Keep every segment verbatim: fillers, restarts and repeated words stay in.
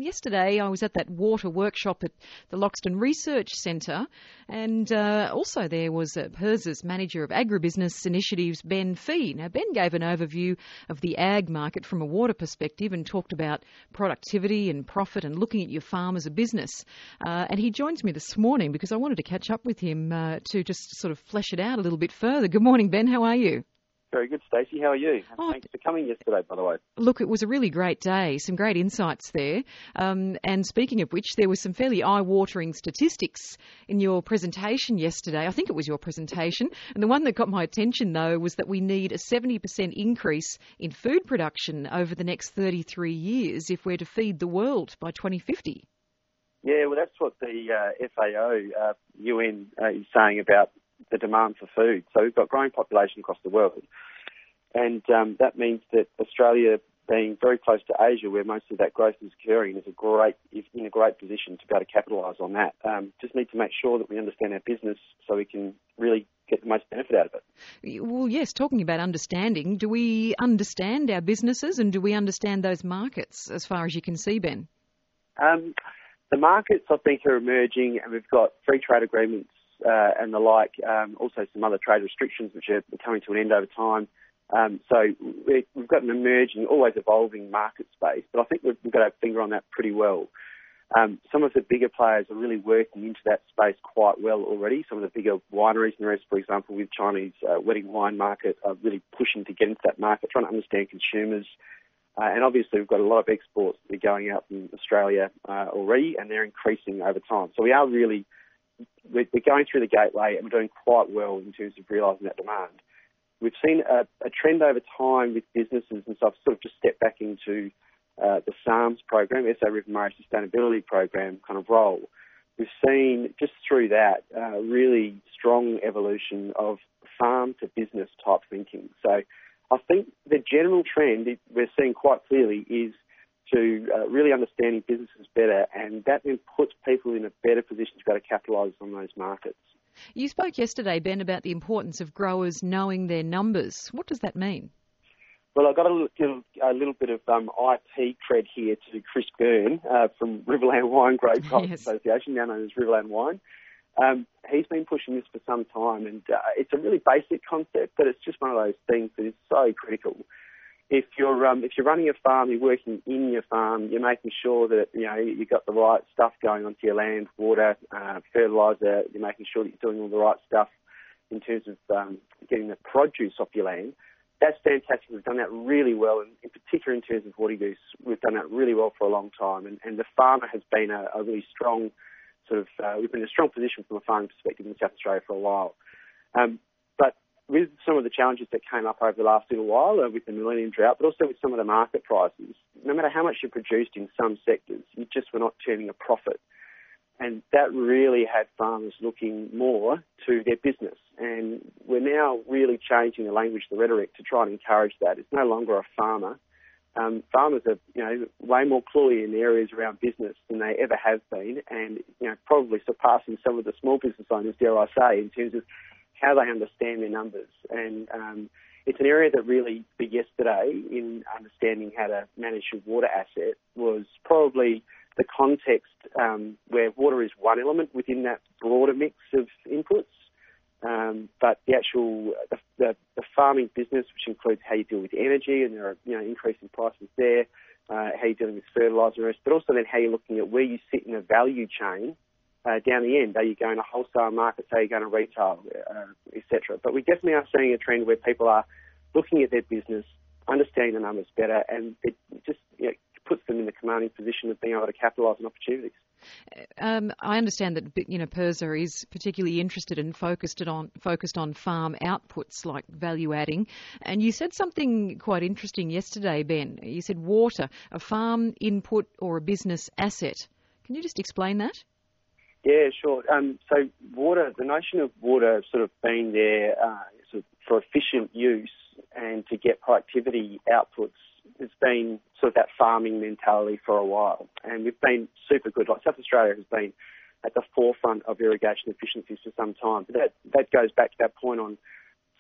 yesterday I was at that water workshop at the Loxton Research Centre, and uh, also there was uh, P I R S A's Manager of Agribusiness Initiatives, Ben Fee. Now, Ben gave an overview of the ag market from a water perspective and talked about productivity and profit and looking at your farm as a business. Uh, and he joins me this morning because I wanted to catch up with him uh, to just sort of flesh it out a little bit further. Good morning, Ben. How are you? Very good, Stacey. How are you? Oh, Thanks for coming yesterday, by the way. Look, it was a really great day. Some great insights there. Um, and speaking of which, there were some fairly eye-watering statistics in your presentation yesterday. I think it was your presentation. And the one that got my attention, though, was that we need a seventy percent increase in food production over the next thirty-three years if we're to feed the world by twenty fifty. Yeah, well, that's what the uh, F A O, uh, U N, uh, is saying about the demand for food. So we've got growing population across the world. And um, that means that Australia, being very close to Asia, where most of that growth is occurring, is a great is in a great position to be able to capitalise on that. Um, just need to make sure that we understand our business so we can really get the most benefit out of it. Well, yes, talking about understanding, do we understand our businesses and do we understand those markets as far as you can see, Ben? Um, the markets, I think, are emerging, and we've got free trade agreements uh, and the like, um, also some other trade restrictions which are coming to an end over time. Um, so we've got an emerging, always evolving market space, but I think we've got our finger on that pretty well. Um, some of the bigger players are really working into that space quite well already. Some of the bigger wineries and the rest, for example, with Chinese uh, wedding wine market, are really pushing to get into that market, trying to understand consumers. Uh, and obviously we've got a lot of exports that are going out in Australia uh, already, and they're increasing over time. So we are really, we're going through the gateway and we're doing quite well in terms of realising that demand. We've seen a, a trend over time with businesses, and so I've sort of just stepped back into uh, the SARMS program, S A River Murray Sustainability Program kind of role. We've seen just through that uh, really strong evolution of farm to business type thinking. So I think the general trend we're seeing quite clearly is to uh, really understanding businesses better, and that then puts people in a better position to be able to capitalise on those markets. You spoke yesterday, Ben, about the importance of growers knowing their numbers. What does that mean? Well, I've got a little, a little bit of um, I T cred here to Chris Byrne uh, from Riverland Wine Growers yes. Association, now known as Riverland Wine. Um, he's been pushing this for some time, and uh, it's a really basic concept, but it's just one of those things that is so critical. If you're um, if you're running a farm, you're working in your farm, you're making sure that you know you've got the right stuff going onto your land, water, uh, fertiliser. You're making sure that you're doing all the right stuff in terms of um, getting the produce off your land. That's fantastic. We've done that really well, and in particular in terms of Woody Goose, we've done that really well for a long time. And, and the farmer has been a, a really strong sort of uh, we've been in a strong position from a farming perspective in South Australia for a while. Um, but with some of the challenges that came up over the last little while uh, with the millennium drought, but also with some of the market prices, no matter how much you produced in some sectors, you just were not turning a profit. And that really had farmers looking more to their business. And we're now really changing the language, the rhetoric, to try and encourage that. It's no longer a farmer. Um, farmers are, you know, way more clearly in areas around business than they ever have been, and you know, probably surpassing some of the small business owners, dare I say, in terms of how they understand their numbers. And um, it's an area that really, for yesterday, in understanding how to manage your water asset, was probably the context um, where water is one element within that broader mix of inputs. Um, but the actual the, the, the farming business, which includes how you deal with energy, and there are you know increasing prices there, uh, how you're dealing with fertiliser, but also then how you're looking at where you sit in the value chain uh, down the end. Are you going to wholesale markets? Are you going to retail, uh, et cetera? But we definitely are seeing a trend where people are looking at their business, understanding the numbers better, and it just you know, puts them in the commanding position of being able to capitalise on opportunities. Um, I understand that you know P I R S A is particularly interested and focused on focused on farm outputs like value adding. And you said something quite interesting yesterday, Ben. You said water, a farm input or a business asset. Can you just explain that? Yeah, sure. Um, so water, the notion of water sort of being there uh, sort of for efficient use and to get productivity outputs, it's been sort of that farming mentality for a while. And we've been super good. Like South Australia has been at the forefront of irrigation efficiencies for some time. But that, that goes back to that point on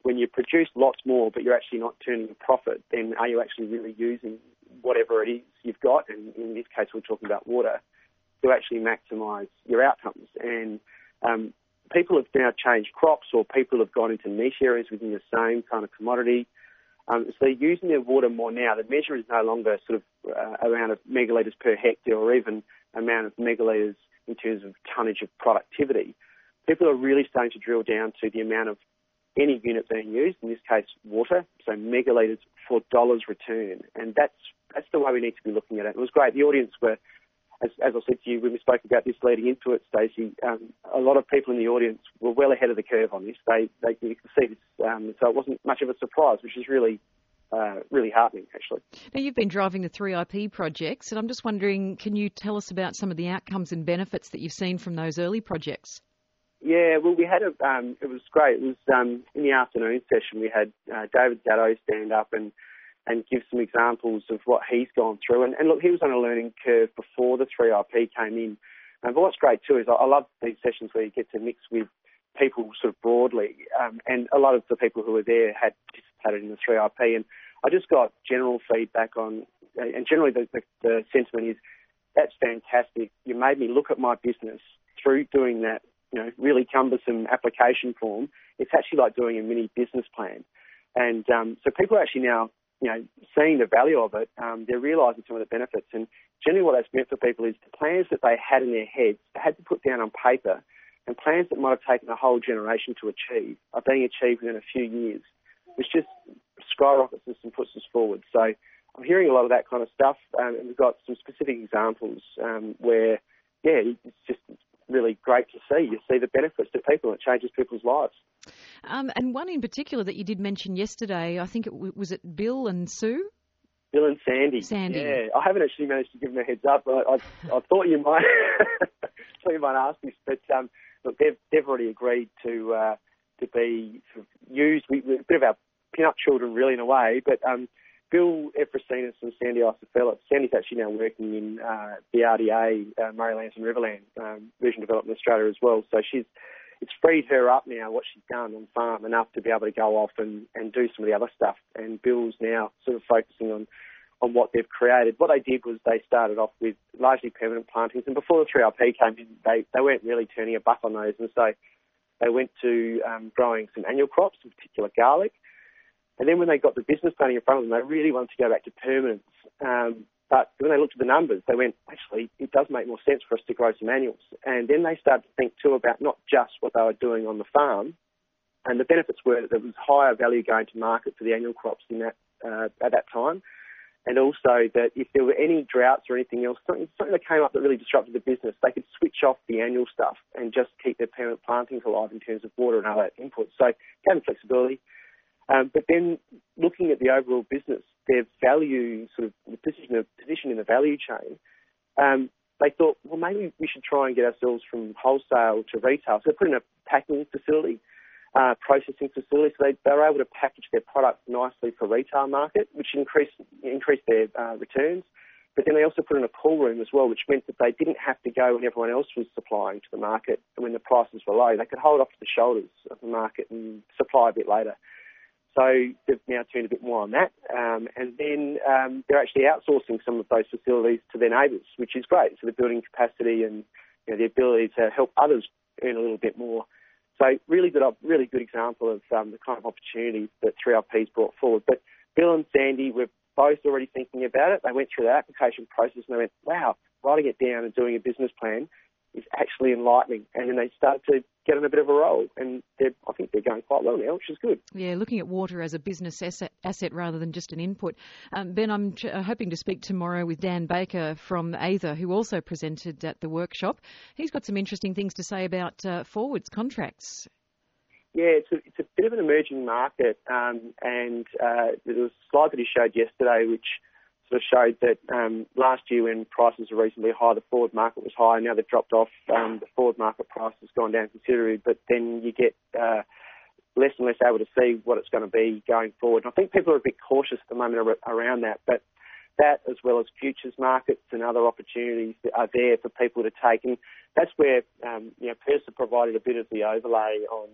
when you produce lots more but you're actually not turning a profit, then are you actually really using whatever it is you've got, and in this case we're talking about water, to actually maximise your outcomes? And um, people have now changed crops, or people have gone into niche areas within the same kind of commodity. Um, so they're using their water more now. The measure is no longer sort of uh, amount of megalitres per hectare, or even amount of megalitres in terms of tonnage of productivity. People are really starting to drill down to the amount of any unit being used, in this case water, so megalitres for dollars return. And that's that's the way we need to be looking at it. It was great. The audience were, as, as I said to you when we spoke about this leading into it, Stacey, um, a lot of people in the audience were well ahead of the curve on this. They, they you can see this, um, so it wasn't much of a surprise, which is really Uh, really heartening, actually. Now, you've been driving the three I P projects, and I'm just wondering, can you tell us about some of the outcomes and benefits that you've seen from those early projects? Yeah, well, we had a, um, it was great. It was um, in the afternoon session, we had uh, David Gatto stand up and, and give some examples of what he's gone through. And, and look, he was on a learning curve before the three I P came in. Um, but what's great too is I, I love these sessions where you get to mix with people sort of broadly, um, and a lot of the people who were there had participated in the three I P, and I just got general feedback on, and generally the, the, the sentiment is, that's fantastic. You made me look at my business through doing that, you know, really cumbersome application form. It's actually like doing a mini business plan. And um, so people are actually now, you know, seeing the value of it. Um, they're realising some of the benefits. And generally what that's meant for people is the plans that they had in their heads, they had to put down on paper, and plans that might have taken a whole generation to achieve are being achieved within a few years, which just skyrockets us and puts us forward. So I'm hearing a lot of that kind of stuff, um, and we've got some specific examples um, where, yeah, it's just really great to see. You see the benefits to people, and it changes people's lives. Um, and one in particular that you did mention yesterday, I think it w- was it Bill and Sue? Bill and Sandy. Sandy. Yeah, I haven't actually managed to give them a heads up. I, I, I thought you might. thought you might ask this, but um, look, they've they've already agreed to uh, to be sort of used. We, we're a bit of our pin-up children, really, in a way. But um, Bill Efrosinas and Sandy Isofelis. Sandy's actually now working in uh, the R D A, uh, Murraylands and Riverland um, Region Development Australia as well. So she's it's freed her up now, what she's done on farm, enough to be able to go off and, and do some of the other stuff. And Bill's now sort of focusing on on what they've created. What they did was they started off with largely permanent plantings, and before the three I P came in, they, they weren't really turning a buck on those, and so they went to um, growing some annual crops, in particular garlic. And then when they got the business planning in front of them, they really wanted to go back to permanence. Um, but when they looked at the numbers, they went, actually, it does make more sense for us to grow some annuals. And then they started to think too about not just what they were doing on the farm, and the benefits were that there was higher value going to market for the annual crops in that uh, at that time. And also that if there were any droughts or anything else, something, something that came up that really disrupted the business, they could switch off the annual stuff and just keep their permanent plantings alive in terms of water and other inputs. So having flexibility. Um, but then looking at the overall business, their value, sort of the position, position in the value chain, um, they thought, well, maybe we should try and get ourselves from wholesale to retail. So they put in a packing facility, Uh, processing facilities, so they, they were able to package their product nicely for retail market, which increased increased their uh, returns. But then they also put in a cool room as well, which meant that they didn't have to go when everyone else was supplying to the market, and when the prices were low, they could hold off to the shoulders of the market and supply a bit later. So they've now turned a bit more on that, um, and then um, they're actually outsourcing some of those facilities to their neighbours, which is great. So they're building capacity and, you know, the ability to help others earn a little bit more. So really good, really good example of um, the kind of opportunities that three I P's brought forward. But Bill and Sandy were both already thinking about it. They went through the application process and they went, wow, writing it down and doing a business plan is actually enlightening. And then they started to get on a bit of a roll, and I think they're going quite well now, which is good. Yeah, looking at water as a business asset, asset rather than just an input. Um, Ben, I'm ch- hoping to speak tomorrow with Dan Baker from Aether, who also presented at the workshop. He's got some interesting things to say about uh, forwards contracts. Yeah, it's a, it's a bit of an emerging market, um, and uh, there was a slide that he showed yesterday which sort of showed that um, last year when prices were reasonably high, the forward market was high. Now they've dropped off. Um, the forward market price has gone down considerably, but then you get uh, less and less able to see what it's going to be going forward. And I think people are a bit cautious at the moment around that, but that, as well as futures markets and other opportunities that are there for people to take. And that's where um, you know, PIRSA provided a bit of the overlay on,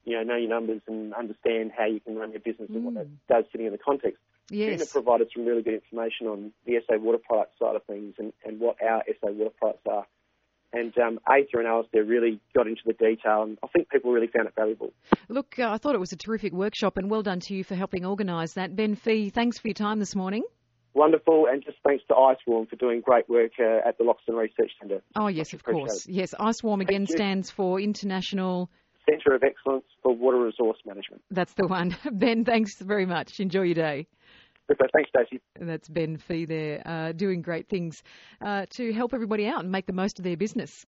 you know, know your numbers and understand how you can run your business mm. and what that does sitting in the context. Yes. Gina provided some really good information on the S A Water Products side of things and, and what our S A Water Products are. And um, Aether and Alistair really got into the detail, and I think people really found it valuable. Look, uh, I thought it was a terrific workshop, and well done to you for helping organise that. Ben Fee, thanks for your time this morning. Wonderful, and just thanks to IceWarm for doing great work uh, at the Loxton Research Centre. Oh, yes, of course. Yes, IceWarm again stands for International Centre of Excellence for Water Resource Management. That's the one. Ben, thanks very much. Enjoy your day. Thanks, Stacey. That's Ben Fee there, uh, doing great things uh, to help everybody out and make the most of their business.